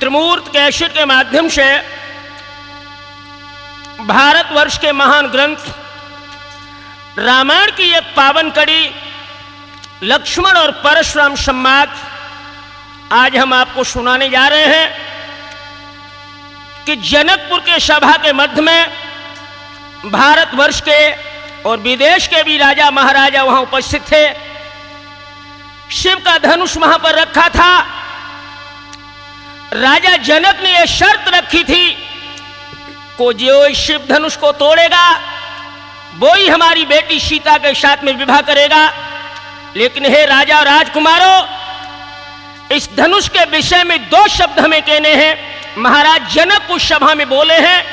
त्रिमूर्त cassette के माध्यम से भारतवर्ष के महान ग्रंथ रामायण की एक पावन कड़ी लक्ष्मण और परशुराम संवाद आज हम आपको सुनाने जा रहे हैं कि जनकपुर के सभा के मध्य में भारतवर्ष के और विदेश के भी राजा महाराजा वहां उपस्थित थे। शिव का धनुष वहां पर रखा था। राजा जनक ने यह शर्त रखी थी को जो शिव धनुष को तोड़ेगा वो ही हमारी बेटी सीता के साथ में विवाह करेगा। लेकिन हे राजा और राजकुमारों, इस धनुष के विषय में दो शब्द हमें कहने हैं। महाराज जनक उस सभा में बोले हैं,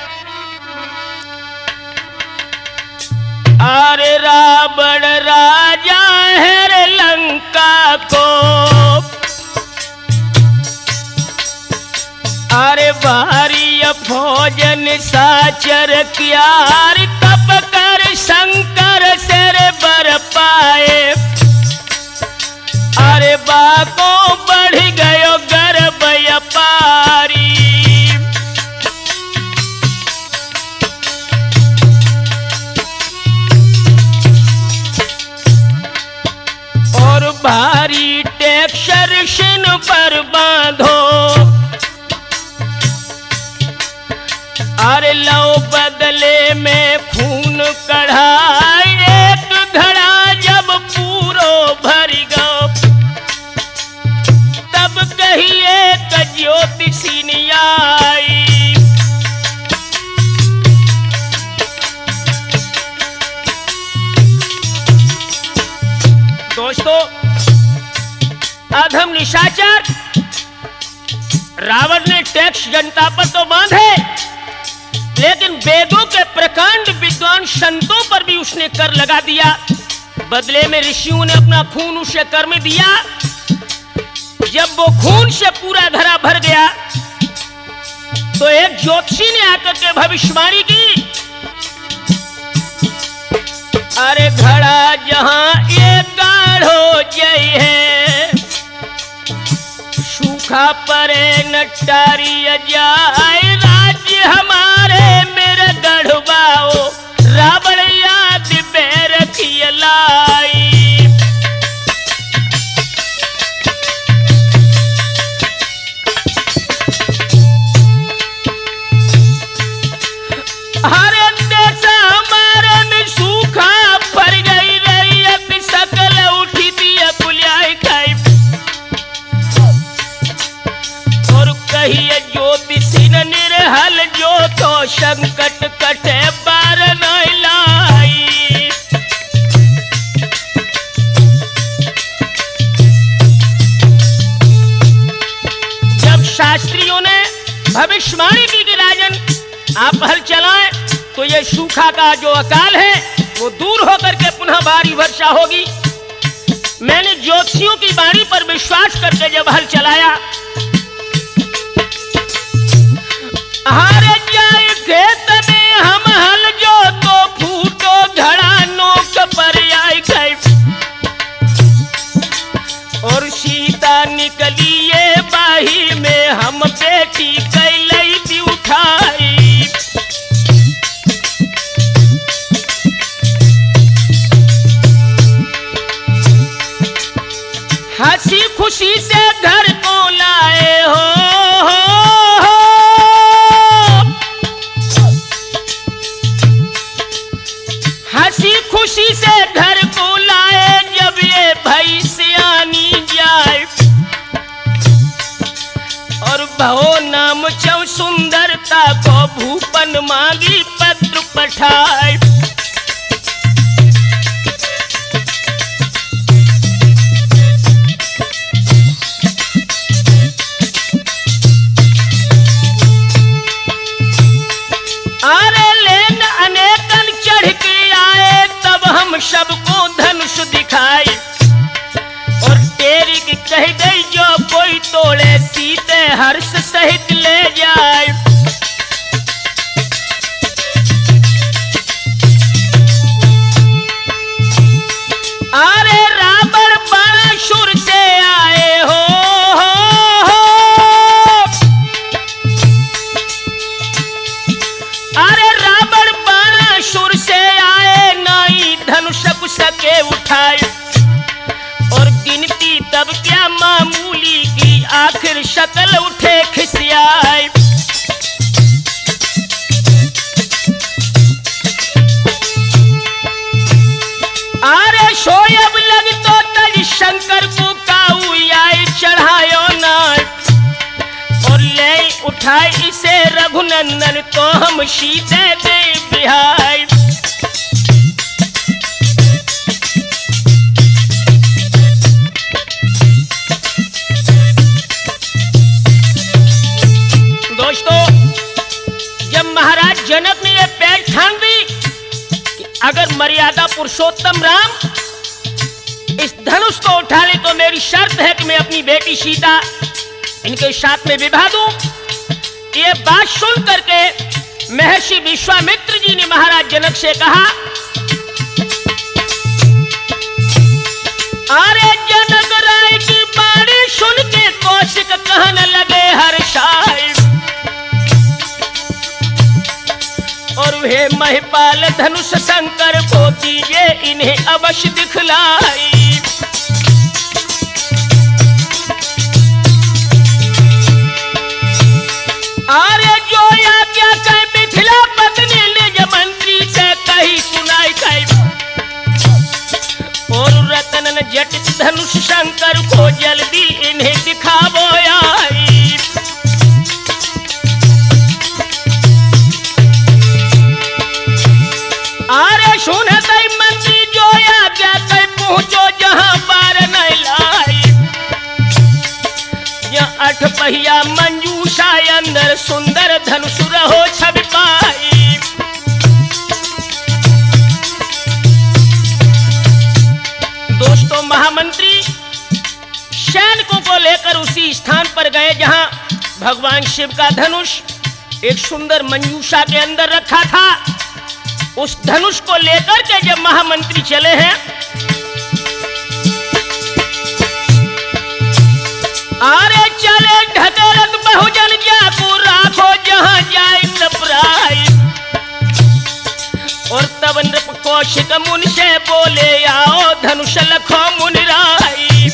अरे रावण राजा है रे लंका को, अरे भारी भोजन साचर क्यार कप कर शंकर सिर बर पाए, अरे बाको बढ़ गयो गर्भ अपारी। और भारी टेक्सर शिन पर बांधो, अरे लो बदले में खून कढ़ाई, एक घड़ा जब पूरो भर गो तब कहिए ज्योतिषी आई। दोस्तों, अधम निशाचर रावण ने टैक्स जनता पर तो बांधे, लेकिन वेदों के प्रकांड विद्वान संतों पर भी उसने कर लगा दिया। बदले में ऋषियों ने अपना खून उसे कर में दिया। जब वो खून से पूरा घड़ा भर गया तो एक ज्योतिषी ने आकर के भविष्यवाणी की, अरे घड़ा जहां एक गाढ़ो जय है, सूखा परे नटारी जाए, राज्य हमारे मेरे गढ़वाओ, रावण याद बेर लाई। हरे देश हमारे में सूखा पड़ गई रही, सकल उठी दिया बुलियाई खाई, और कहिए ज्योतिषी निरहल जो तो संकट कटे बार नहीं लाई। जब शास्त्रियों ने भविष्यवाणी की कि राजन आप हल चलाएं तो ये सूखा का जो अकाल है वो दूर होकर के पुनः भारी वर्षा होगी। मैंने ज्योतिषियों की वाणी पर विश्वास करके जब हल चलाया, हारे जाए खेत में हम हल जो तो फूटो घड़ा नोक पर आई गई, और सीता निकली ये बाही में हम बेटी कैलई दी उठाई। हंसी खुशी से घर को लाए हो, हंसी खुशी से घर को लाए, जब ये भई सियानी जाए, और भो नाम चौ सुंदरता को भूपन मांगी पत्र पठाए। अरे लेन अनेकन चढ़ के आए, तब हम सबको धनुष दिखाई, और तेरी की कह गई जो कोई तोड़े सीते हर्ष सहित ले जाए। अरे रावण बड़ा शुर से आए हो, उठाए इसे रघुनंदन तो हम सीते दे बिहार। दोस्तों, जब महाराज जनक ने यह पैर ठान दी कि अगर मर्यादा पुरुषोत्तम राम इस धनुष को उठा ले तो मेरी शर्त है कि मैं अपनी बेटी सीता इनके साथ में विवाह दूं। ये बात सुन करके महर्षि विश्वामित्र जी ने महाराज जनक से कहा, अरे जनक राय की बाणी सुन के कौशिक कहने लगे हर्षाय, और वे महिपाल धनुष शंकर को दीजिए इन्हें अवश्य दिखलाई। अरे जो आज्ञा कह मिथिला पत्नी निज मंत्री से कही सुनाई कही, और रतन जटित धनुष शंकर को जल्दी इन्हें दिखावो आई। अरे सुनत मंत्री जो आज्ञा कह पहुंचो जहां पार नहीं लाई, अठ पहिया मंजूषा अंदर सुंदर धनुष रहो छवि पाई। दोस्तों, महामंत्री सैनिकों को लेकर उसी स्थान पर गए जहां भगवान शिव का धनुष एक सुंदर मंजूषा के अंदर रखा था। उस धनुष को लेकर के जब महामंत्री चले हैं, अरे चले ढकरत बहुजन जाको राखो जहां जाए नपराई, और तब नृप कौशिक मुनि से बोले आओ धनुष लखो मुनिराई।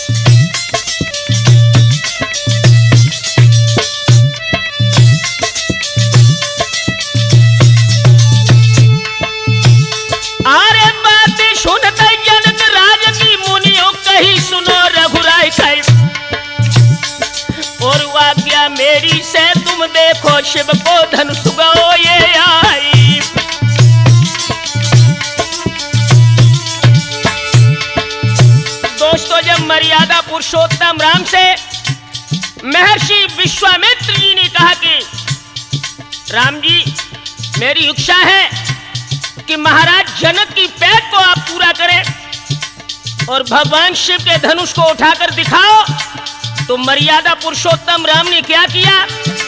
अरे बातें सुनते जनक राज की मुनियों कही सुनो रघुराय कही, और आज्ञा मेरी से तुम देखो शिव को धनुष गो ये आई। दोस्तों, जब मर्यादा पुरुषोत्तम राम से महर्षि विश्वामित्र जी ने कहा कि राम जी, मेरी इच्छा है कि महाराज जनक की पैठ को आप पूरा करें और भगवान शिव के धनुष को उठाकर दिखाओ, तो मर्यादा पुरुषोत्तम राम ने क्या किया?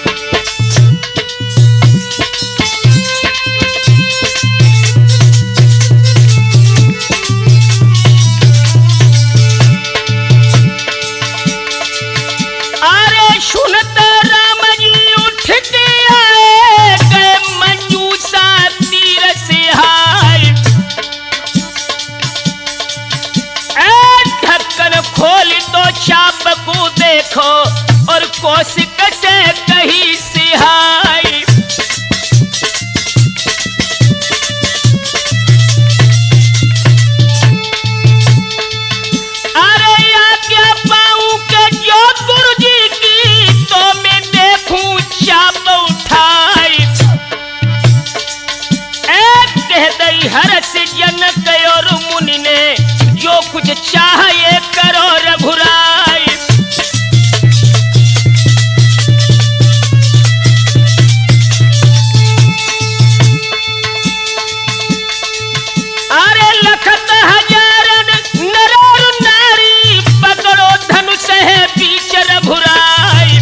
अरे सुनता राम जी उठ के आए गए मंजूषा तीर से हाय, ढक्कन खोल तो चाप को देखो और कौशिक से कही सिहाई। अरे आज्ञा पाऊं के जो गुरु जी की तो मैं देखूं चाप उठाई, कह दई हर्ष जनक और मुनि ने जो कुछ चाहे करो रघुराई। अरे लखत हजारन नर और नारी पकड़ो धनुष है बीच रघुराई,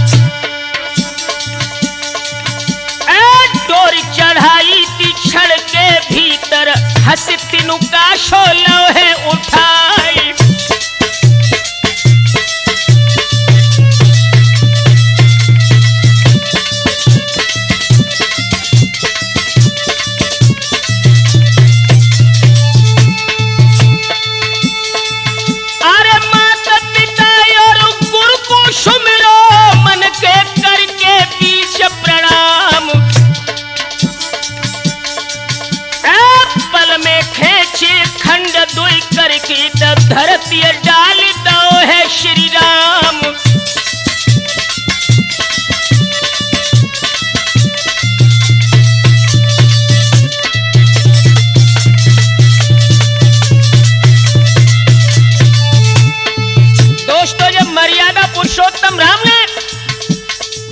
डोरी चढ़ाई थी छड़ के भीतर हंस तीनों का शोलो है उठाई। अरे माता पिता और गुरु को सुमिरो मन के करके बीच प्रणाम, पल में खेचे खंड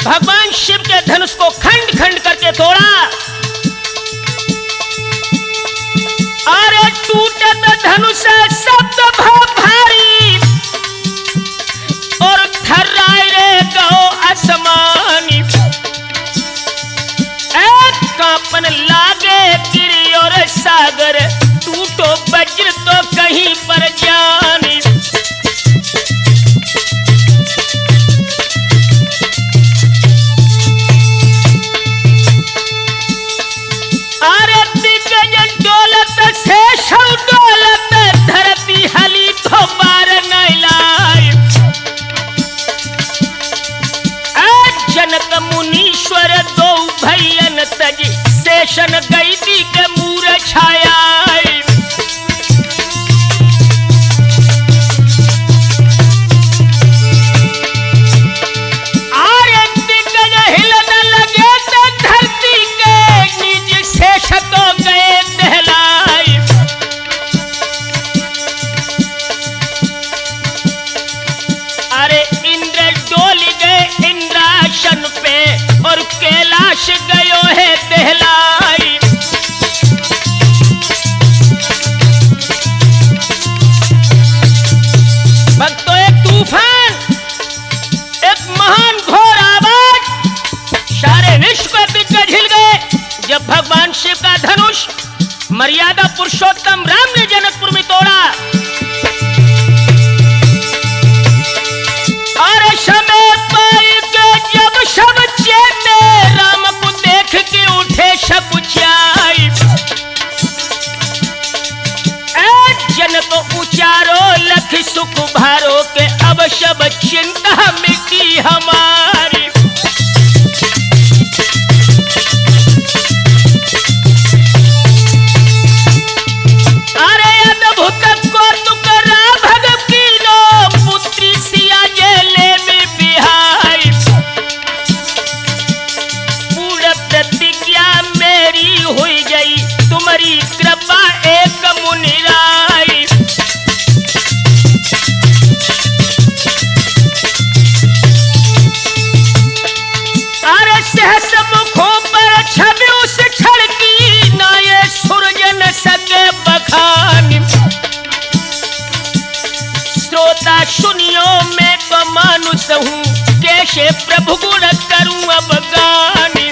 भगवान शिव के धनुष को खंड खंड करके तोड़ा। अरे टूटे तो धनुष शब्द भारी और थर्राए रे गो आसमानी। कांपन लागे गिरी और सागर, टूटो वज्र तो कहीं पर जानी। अरे दिग्गज डोलत शेष डोलत, धरती हली तो बार नहीं लाई। जनक मुनीश्वर दो भैयन तज, शेषन गैदी के मूर छाया। आरे दिग्गज हिलन लगे तो धरती के, निज शेष तो गए दहलाई। अरे इंद्र डोल गए इंद्रासन पे, और कैलाश गयो है दहलाई। भक्तों, एक तूफान, एक महान घोर आवाज, सारे विश्व के दिग्गज हिल गए जब भगवान शिव का धनुष मर्यादा पुरुषोत्तम राम ने जनकपुर में तोड़ा। और समय पाई के जब सब चेते, राम को देख के उठे सकुचाई। जनक उचारो लख सुख भारो के, अब सब चिंता मिटी हमारी। अरे अद्भुत कौतुक राघव कीनो, पुत्री सिया जेले में बिहाई। पूर्ण प्रतिज्ञा मेरी हुई गई, तुम्हारी कृपा एक मुनिराई। अरे सहस मुखों पर छवि उस क्षण की, ना ये सूरज न सके बखानी। श्रोता सुनियो, मैं तो मानुष हूँ, कैसे प्रभु गुण करूं अब गानी।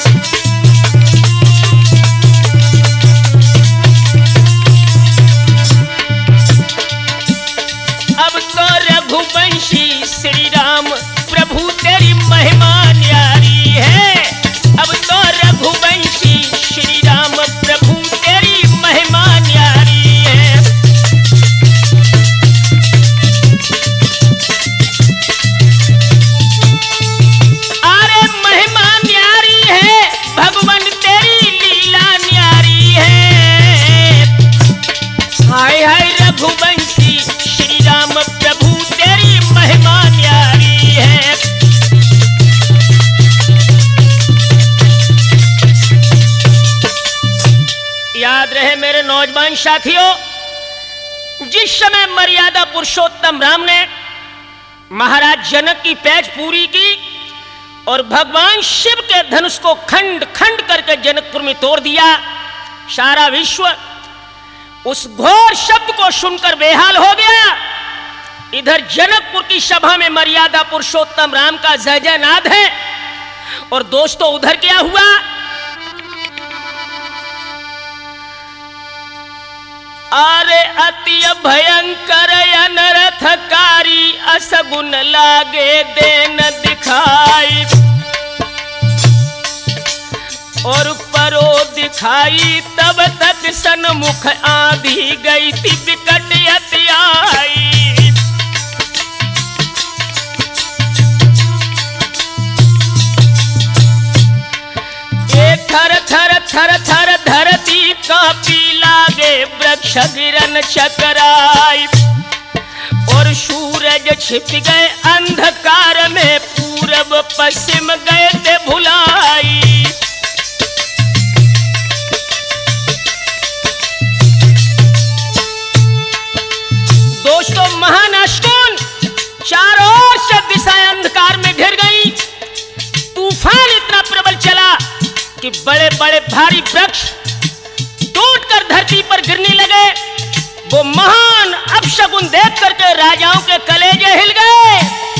अब तो रघुवंशी श्री राम प्रभु तेरी महिमा न्यारी है। अब तो रघुवंशी श्री राम प्रभु तेरी महिमा न्यारी है। अरे महिमा न्यारी है, भगवान तेरी लीला न्यारी है। हाय हाय रघुवंशी श्री राम प्रभु तेरी महिमा न्यारी है। याद रहे मेरे नौजवान साथियों, जिस समय मर्यादा पुरुषोत्तम राम ने महाराज जनक की पैज पूरी की और भगवान शिव के धनुष को खंड खंड करके जनकपुर में तोड़ दिया, सारा विश्व उस घोर शब्द को सुनकर बेहाल हो गया। इधर जनकपुर की सभा में मर्यादा पुरुषोत्तम राम का जय जय नाद है, और दोस्तों उधर क्या हुआ? अरे अति भयंकर अनर्थकारी, असगुन लागे देन दिखाई। और परो दिखाई तब तक सन्मुख आंधी गई थी विकट अति आई। थर थर थर थर धरती कांपी लागे, वृक्ष गिरन चकराई। और सूरज छिप गए अंधकार में, पूरब पश्चिम गए थे भुलाई। दोस्तों महानाशकून चारों ओर से दिशाएं अंधकार में घिर गई। तूफान कि बड़े बड़े भारी वृक्ष टूटकर धरती पर गिरने लगे। वो महान अपशगुन देख करके राजाओं के कलेजे हिल गए।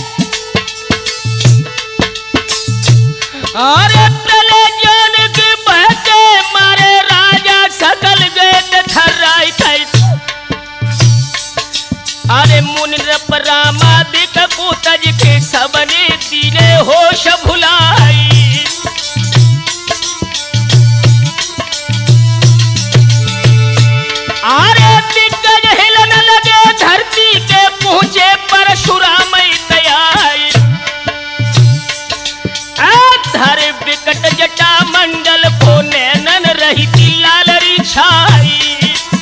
अरे प्रलय जान के बहते मारे राजा सकल गए थर्राई थई। अरे मुनि रामादिक पूतज के सबने दीने होश भुलाई। अरे दिग्गज हिलन लगे धरती के पहुंचे परशुराम दयाई। धर विकट जटा मंडल को नैनन रही थी लालरी छाई।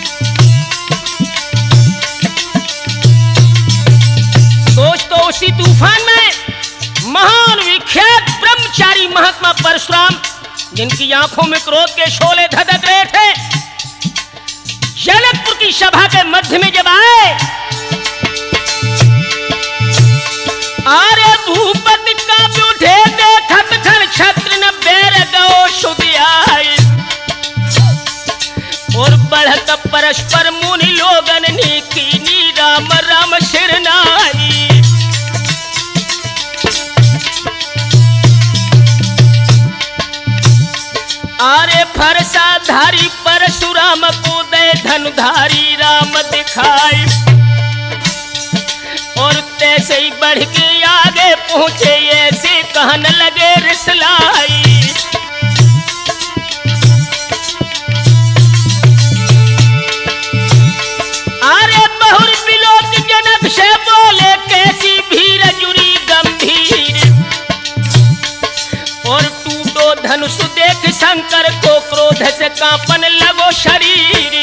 दोस्तों उसी तूफान में महान विख्यात ब्रह्मचारी महात्मा परशुराम, जिनकी आंखों में क्रोध के शोले धधक रहे थे, जनकपुर की सभा के मध्य में जब आए। अरे भूपति का उठे देखत खन छत्र न बैर गो सुधियाई। और बढ़त परस्पर मुनि लोगन ने कीनी राम राम शिरनाई। अरे फरसाधारी परशुराम को दे धनुधारी राम दिखाई। और तैसे ही बढ़ के आगे पहुंचे ऐसे कहन लगे रिसलाई। अरे बहुर बिलोक जनक से बोले कैसी भीर जुरी गंभीर। और टूटो धनुष देख शंकर को क्रोध से कांपन लगो शरीर।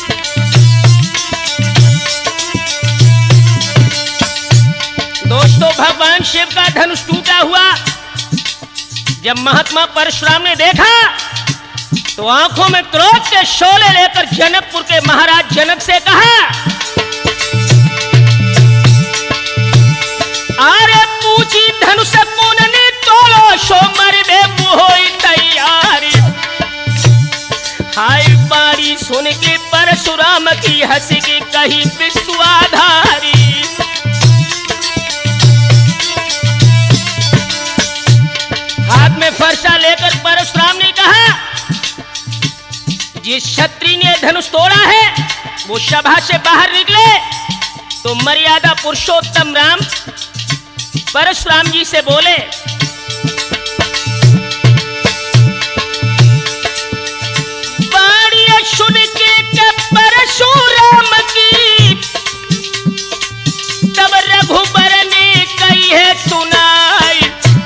दोस्तों भगवान शिव का धनुष टूटा हुआ जब महात्मा परशुराम ने देखा तो आंखों में क्रोध के शोले लेकर जनकपुर के महाराज जनक से कहा, अरे पूछी धनुष पुनने तोलो सो मरबे होई तैयारी। हाय बारी सुन के परशुराम की हंसी की कही विश्वाधारी। हाथ में फरसा लेकर परशुराम ने कहा, जिस क्षत्रिय ने धनुष तोड़ा है वो सभा से बाहर निकले। तो मर्यादा पुरुषोत्तम राम परशुराम जी से बोले, बाणी सुन के परशुराम की तब रघुबर ने कही है सुनाई।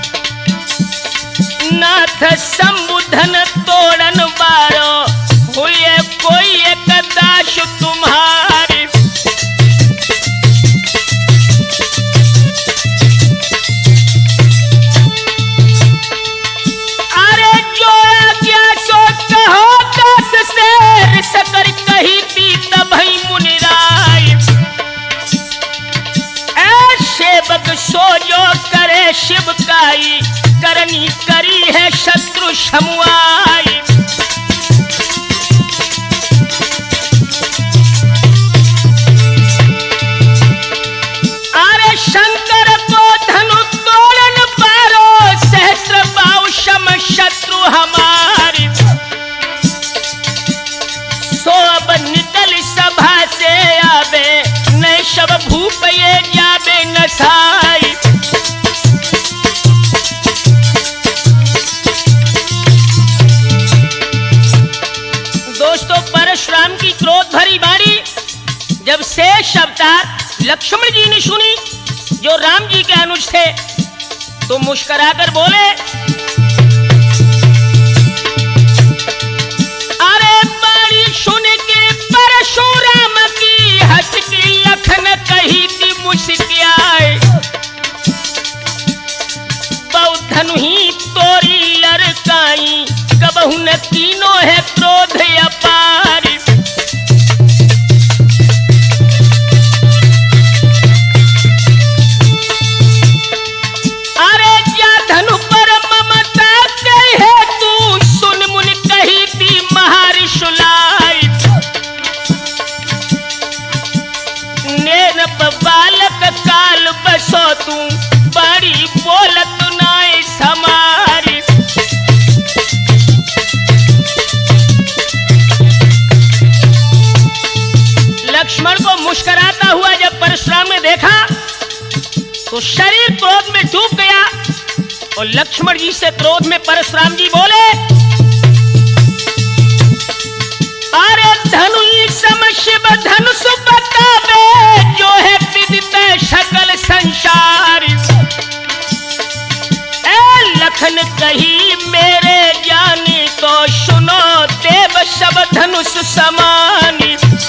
नाथ संबुधन तोड़न बारो हुए कोई एक दास तुम्हारी। अरे जो क्या सो कहो दास से रिसकर कही थी तब ही मुनिराय। ऐ सेवक सो जो करे शिव काई करनी करी है शत्रु समुआई। अरे शंकर को धनु तोड़न पारो सहस्र बाहु सम शत्रु हमारी। सो अब निकल सभा से आवे नहीं सब भूप ये जावे नसाई। दोस्तों परशुराम की क्रोध भरी बाणी जब शेष अवतार लक्ष्मण जी ने सुनी जो राम जी के अनुज थे तो मुस्कुराकर बोले, अरे बाणी सुन के परशुराम की हंस की लखन कही थी मुस्कियाए। बौद्धनु ही तोरी लड़काई कबहु न कीनो है क्रोध अपार। अरे जा धनु पर ममता कहे तू सुन तो शरीर क्रोध में डूब गया और लक्ष्मण जी से क्रोध में परशुराम जी बोले, अरे धनु सम शिव धनुष बतावे, जो है विदित सकल संसार। ए लखन कही मेरे ज्ञानी, तो सुनो देव सब धनुष समानी।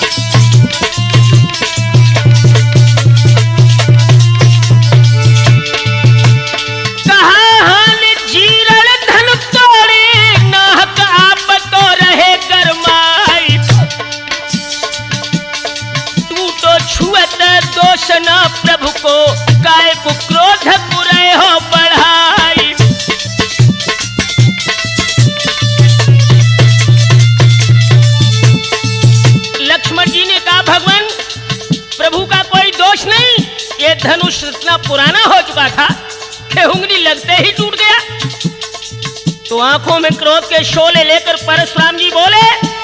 दोषना प्रभु को काय क्रोध बुरे हो बढ़ाई। लक्ष्मण जी ने कहा, भगवान प्रभु का कोई दोष नहीं, ये धनुष इतना पुराना हो चुका था कि उंगली लगते ही टूट गया। तो आंखों में क्रोध के शोले लेकर परशुराम जी बोले,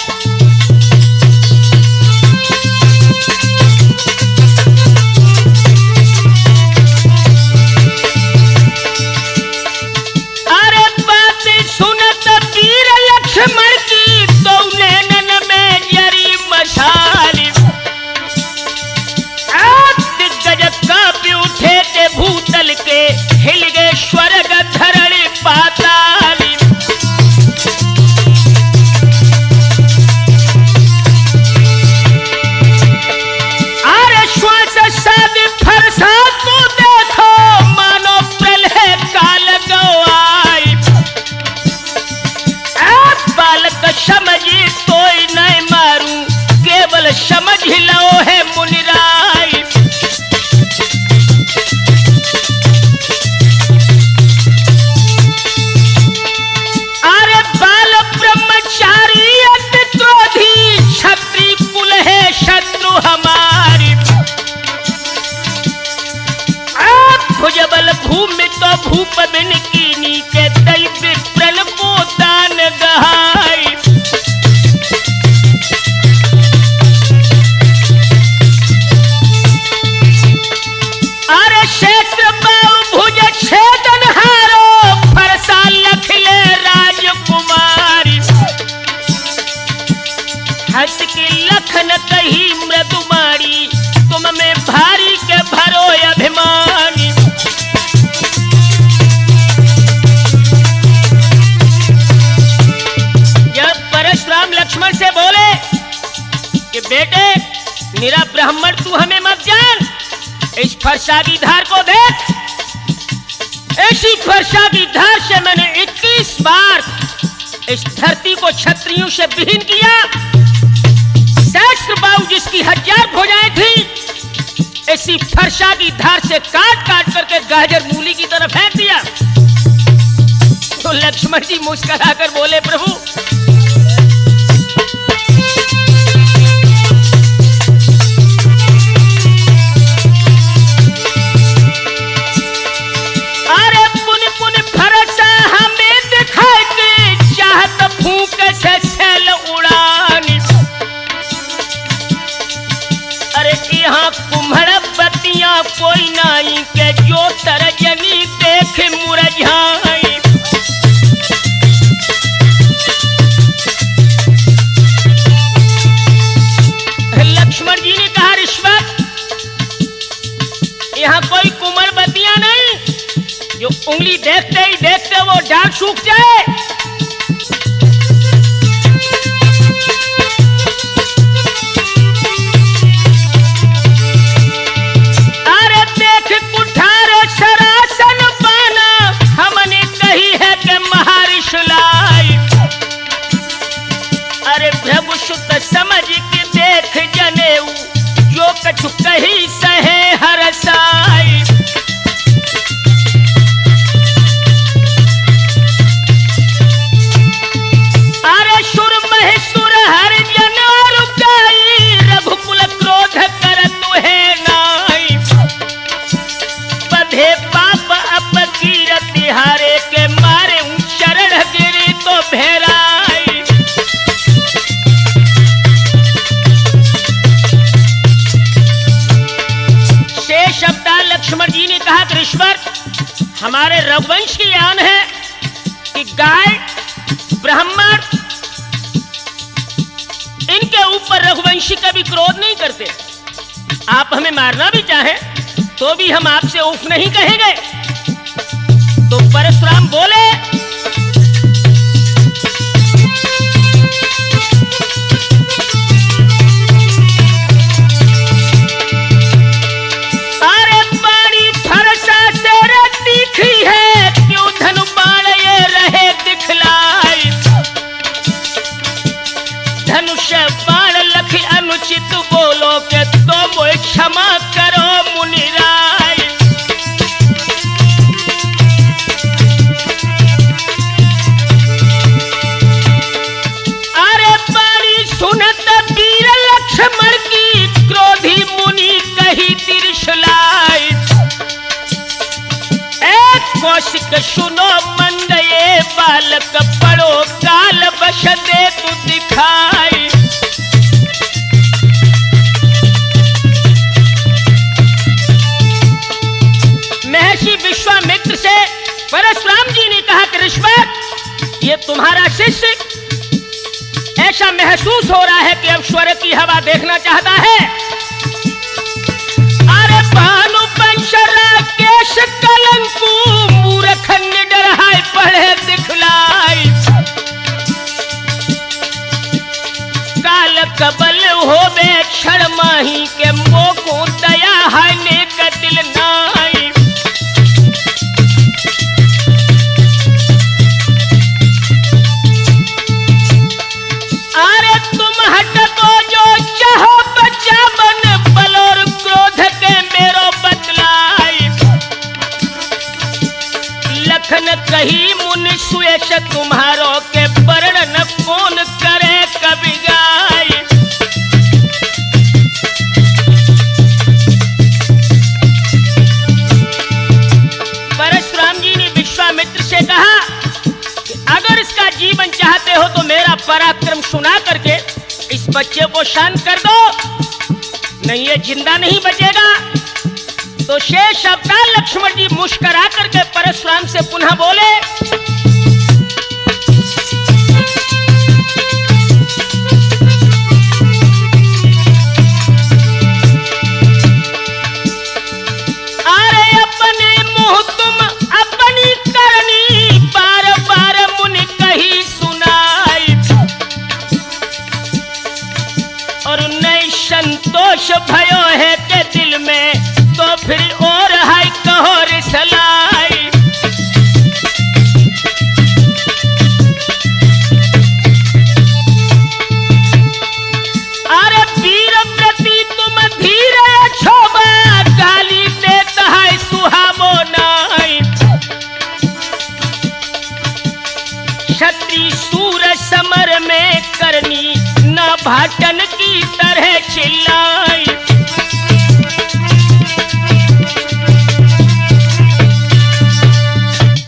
लक्ष्मण की तो नैनन में जरी मशाली। दिग्गज कांपे उठे थे भूतल के, हिल गए स्वर्ग धरणी पाताली। अरे श्वास शादी फरसा को देखो, मानो प्रलय काल गवाई। बालक समझी कोई नहीं मारू, केवल समझ लो है मुनिराय। अरे बाल ब्रह्मचारी अति क्रोधी, क्षत्रिय कुल है शत्रु हमारी। भुजबल भूमि तो भूप बिन कीनी, के दैव्य प्रण को दान गहाई। अरे क्षेत्र बाहु भुज छेदन हारो, फरसा लखले राजकुमारी। हंस के लखन कही मृदुमारी, तुम में भारी के भरो अभिमानी। परशुराम लक्ष्मण से बोले कि बेटे मेरा ब्राह्मण तू हमें मत जान, इस फरसा की धार को देख। ऐसी फरसा की धार से मैंने 21 बार इस धरती को क्षत्रियों से विहीन किया। सहस्त्र बाहु जिसकी 1000 भुजाएं थी, ऐसी फरसा की धार से काट काट करके गाजर मूली की तरफ फेंक दिया। तो लक्ष्मण जी मुस्कुराकर बोले, प्रभु कोई नाई के जो तरजनी देख मुरझाई। लक्ष्मण जी ने कहा, रिश्वत यहाँ कोई कुंवर बतिया नहीं, जो उंगली देखते ही देखते वो डाल सूख जाए। समझ के देख जनेऊ, जो कछु कही सहे हरसाई। अरे सुर महेश्वर हर जन रुकाई, रघुकुल क्रोध कर तुहे नाई। बधे पाप अपकीरत हारे के मारे, चरण गिरी तो भेराई। ईश्वर, हमारे रघुवंश की आन है कि गाय, ब्राह्मण, इनके ऊपर रघुवंशी कभी क्रोध नहीं करते। आप हमें मारना भी चाहें तो भी हम आपसे उफ नहीं कहेंगे। तो परशुराम बोले, अरे बड़ी फरसा से तीखी है, क्यों धनु बाण ये रहे दिखलाई। धनुष बाण लख अनुचित बोलो के तो मोए क्षमा करो मुनिराय। अरे बड़ी सुनत वीर लक्ष्मण की, क्रोधी मुनि कही त्रिशूलाई। एक कौशिक सुनो मंद ये बालक, पड़ो काल बश दे तू दिखाई। महर्षि विश्वामित्र से परशुराम जी ने कहा कि ऋषभ, ये तुम्हारा शिष्य ऐसा महसूस हो रहा है कि अब स्वर्ग की हवा देखना चाहता है। अरे भानु पंचरा केश कलंकु, मूर्ख निडर है पढ़े दिखलाई। काल कबल होवे क्षण माही के, मोको दया है नेक दिल नाई। अरे तुम हटको जो चाहो बच्चा बन, बल और क्रोध के मेरो बतलाई। लखन कही मुनि सुयश, तुम्हारो के वर्णन कौन करे कवि गाय। परशुराम जी ने विश्वामित्र से कहा कि अगर इसका जीवन चाहते हो तो मेरा पराक्रम सुना करके इस बच्चे को शांत कर दो, नहीं ये जिंदा नहीं बचेगा। तो शेष अवतार लक्ष्मण जी मुस्कुरा करके परशुराम से पुनः बोले, अरे अपने मुंह तुम अपनी करनी, बार बार मुनि कही सुनाई। और नहीं संतोष भयो है के दिल में, तो फिर और है कहो रिसलाई। अरे वीर प्रति तुम धीर छोबा, गाली देता है सुहावो नाई। क्षत्रिय सूर समर में करनी, ना भाटन की तरह चिल्ला।